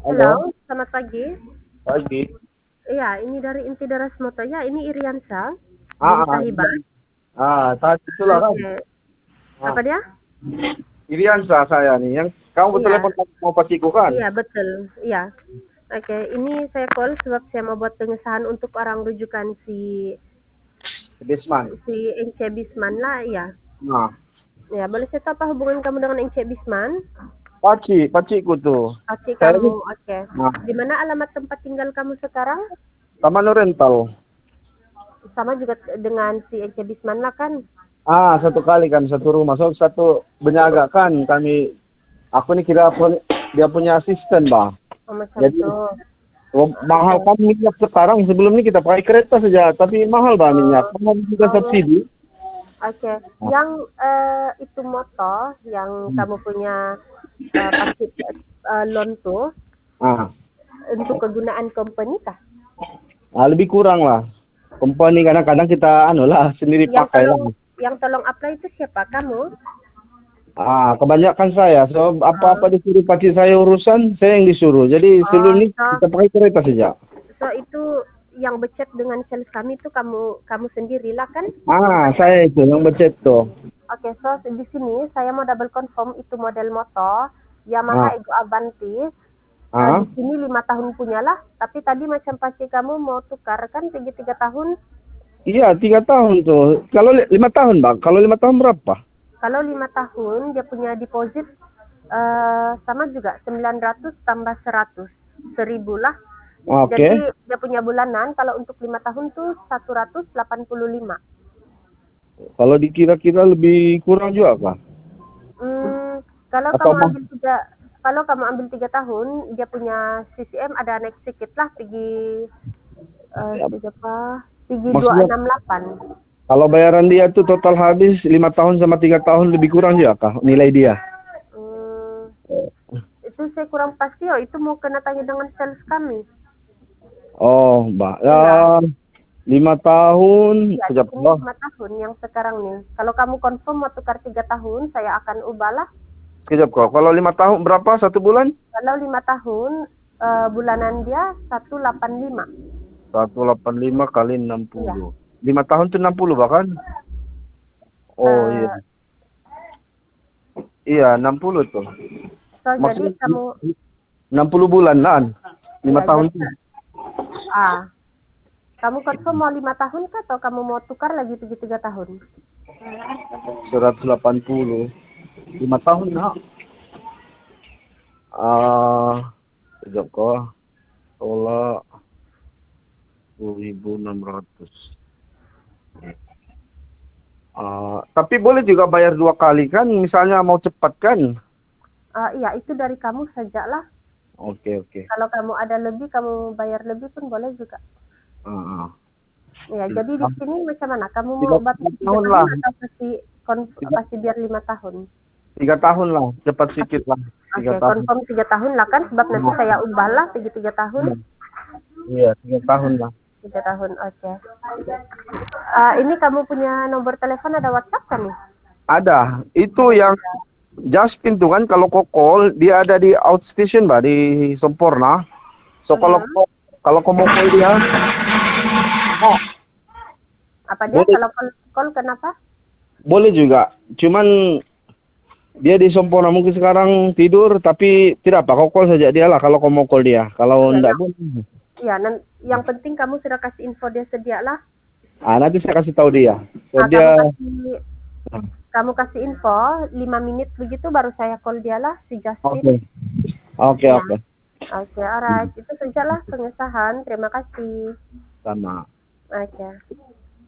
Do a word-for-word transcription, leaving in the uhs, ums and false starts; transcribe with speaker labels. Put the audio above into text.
Speaker 1: Halo,
Speaker 2: Halo, selamat pagi.
Speaker 1: pagi.
Speaker 2: Iya, ini dari Inti Daras Moto. Ya, ini Iriansa
Speaker 1: Ah,
Speaker 2: binti
Speaker 1: ah,
Speaker 2: Hibah.
Speaker 1: ah, tadi itulah kan.
Speaker 2: Oke.
Speaker 1: Ah,
Speaker 2: Apa dia?
Speaker 1: Iriansa saya nih. Yang kamu
Speaker 2: Iya,
Speaker 1: bertelepon mau paciku kan?
Speaker 2: iya betul. Iya. Oke, ini saya call sebab saya mau buat pengesahan untuk orang rujukan si
Speaker 1: Desman.
Speaker 2: si Ence Bisman lah, ya.
Speaker 1: Nah,
Speaker 2: Ya, boleh saya tahu apa hubungan kamu dengan Ence Bisman?
Speaker 1: paci, paciku tuh.
Speaker 2: Oke,
Speaker 1: Saya ini,
Speaker 2: kamu. Oke.
Speaker 1: nah,
Speaker 2: Di mana alamat tempat tinggal kamu sekarang?
Speaker 1: Taman Rental.
Speaker 2: Sama juga dengan si Ence Bisman lah kan?
Speaker 1: Ah, satu kali kan, satu rumah. So, satu benyaga kan kami. Aku nih kira pu- dia punya asisten, Bang.
Speaker 2: Oh, macam
Speaker 1: Jadi,
Speaker 2: tu.
Speaker 1: oh, mahal
Speaker 2: Oke.
Speaker 1: kan minyak sekarang. Sebelum ini kita pakai kereta saja. Tapi mahal, Bang, minyak.
Speaker 2: Oh,
Speaker 1: Karena juga
Speaker 2: oh,
Speaker 1: subsidi.
Speaker 2: oke, yang eh, itu motor yang kamu punya eh, pasti eh, loan tuh
Speaker 1: Ah,
Speaker 2: untuk kegunaan company kah?
Speaker 1: ah, lebih kurang lah. Company kadang-kadang kita anu lah sendiri
Speaker 2: Yang
Speaker 1: pakai lah.
Speaker 2: tolong yang tolong apply itu siapa? Kamu?
Speaker 1: Ah, kebanyakan saya. So
Speaker 2: Oh,
Speaker 1: apa-apa disuruh paci saya urusan, saya yang disuruh. Jadi
Speaker 2: oh,
Speaker 1: sebelum ini
Speaker 2: so,
Speaker 1: kita pakai kereta saja.
Speaker 2: so itu yang becet dengan sales kami itu kamu kamu sendirilah kan?
Speaker 1: Ah, saya itu yang becet tuh.
Speaker 2: Oke, so di sini saya mau double confirm itu model motor
Speaker 1: Ah,
Speaker 2: Yamaha Ego Avantis. Eh,
Speaker 1: ah,
Speaker 2: di sini lima tahun punya lah, tapi tadi macam pasti kamu mau tukar kan tiga tiga tahun.
Speaker 1: iya tiga tahun tuh. Kalau li- lima tahun bang, kalau lima tahun berapa?
Speaker 2: Kalau lima tahun dia punya deposit eh, sama juga sembilan ratus tambah seratus seribu lah.
Speaker 1: Oke.
Speaker 2: Jadi dia punya bulanan kalau untuk lima tahun tuh satu ratus delapan puluh lima.
Speaker 1: Kalau dikira-kira lebih kurang juga kah?
Speaker 2: Hmm, kalau
Speaker 1: Atau
Speaker 2: kamu
Speaker 1: apa?
Speaker 2: ambil tiga kalau kamu ambil tiga tahun dia punya C C M ada naik sedikit lah pergi eh,
Speaker 1: Ya,
Speaker 2: berapa? Pergi
Speaker 1: maksudnya
Speaker 2: dua enam delapan.
Speaker 1: kalau bayaran dia tuh total habis lima tahun sama tiga tahun lebih kurang juga kah nilai dia?
Speaker 2: Hmm, itu saya kurang pasti oh itu mau kena tanya dengan sales kami.
Speaker 1: Oh, mbak. Ya,
Speaker 2: Iya.
Speaker 1: lima tahun.
Speaker 2: Ya, di
Speaker 1: Kejap,
Speaker 2: sini
Speaker 1: oh.
Speaker 2: lima tahun yang sekarang nih. Kalau kamu confirm mau tukar tiga tahun, saya akan ubah lah.
Speaker 1: Kejap kok. Kalau lima tahun berapa satu bulan?
Speaker 2: Kalau lima tahun, eh, bulanan dia seratus delapan puluh lima.
Speaker 1: seratus delapan puluh lima kali enam
Speaker 2: Iya.
Speaker 1: puluh. lima tahun itu enam puluh bahkan? Oh iya.
Speaker 2: Eh,
Speaker 1: Iya, enam puluh tuh.
Speaker 2: so jadi
Speaker 1: Maksudnya
Speaker 2: kamu,
Speaker 1: enam puluh bulan kan? lima
Speaker 2: ya
Speaker 1: tahun
Speaker 2: jadi,
Speaker 1: tuh.
Speaker 2: ah, kamu confirm mau lima tahun kah atau kamu mau tukar lagi tiga tiga tahun?
Speaker 1: seratus delapan puluh. lima tahun nak. Ah, kejap kok. Tolak sepuluh ribu enam ratus. Ah, tapi boleh juga bayar dua kali kan? Misalnya mau cepat kan?
Speaker 2: Eh, iya, itu dari kamu saja lah.
Speaker 1: Oke, oke.
Speaker 2: Kalau kamu ada lebih, kamu bayar lebih pun boleh juga.
Speaker 1: Ah, ah.
Speaker 2: Ya, jadi di sini macam mana? Kamu
Speaker 1: Tiga,
Speaker 2: mau batas
Speaker 1: tiga
Speaker 2: tiga
Speaker 1: tahun
Speaker 2: tahun
Speaker 1: lah.
Speaker 2: atau pasti konf-
Speaker 1: Tiga,
Speaker 2: pasti biar lima tahun?
Speaker 1: tiga tahun lah. Cepat
Speaker 2: Oke,
Speaker 1: sedikit lah. Tiga
Speaker 2: okay,
Speaker 1: tahun.
Speaker 2: confirm tiga tahun lah kan, sebab nanti
Speaker 1: Nah,
Speaker 2: saya ubah lah tiga tiga tahun.
Speaker 1: iya, tiga tahun lah.
Speaker 2: Tiga tahun, oke. Okay. Uh, ini kamu punya nomor telepon ada WhatsApp kami?
Speaker 1: Ada. Itu
Speaker 2: Ada
Speaker 1: yang
Speaker 2: juga.
Speaker 1: Jaspin tuh kan kalau kokol dia ada di outstation mbak di Semporna. So kalau
Speaker 2: Uh-huh.
Speaker 1: ko- kalau kamu call dia, oh,
Speaker 2: Apa dia?
Speaker 1: boleh
Speaker 2: Kalau call, call kenapa?
Speaker 1: boleh juga. Cuman dia di Semporna mungkin sekarang tidur tapi tidak apa kau call saja dia lah kalau kamu call dia. Kalau
Speaker 2: Iya,
Speaker 1: enggak
Speaker 2: yang,
Speaker 1: pun,
Speaker 2: ya, yang penting kamu sudah kasih info dia sedia lah.
Speaker 1: ah nanti saya kasih tahu dia. So
Speaker 2: Nah, kamu
Speaker 1: dia,
Speaker 2: kasih kamu kasih info lima menit begitu baru saya call dia lah si
Speaker 1: oke,
Speaker 2: Justin.
Speaker 1: oke,
Speaker 2: Ya.
Speaker 1: oke,
Speaker 2: Oke, okay, alright. Itu sajalah pengesahan. Terima kasih.
Speaker 1: sama.
Speaker 2: Oke. Okay.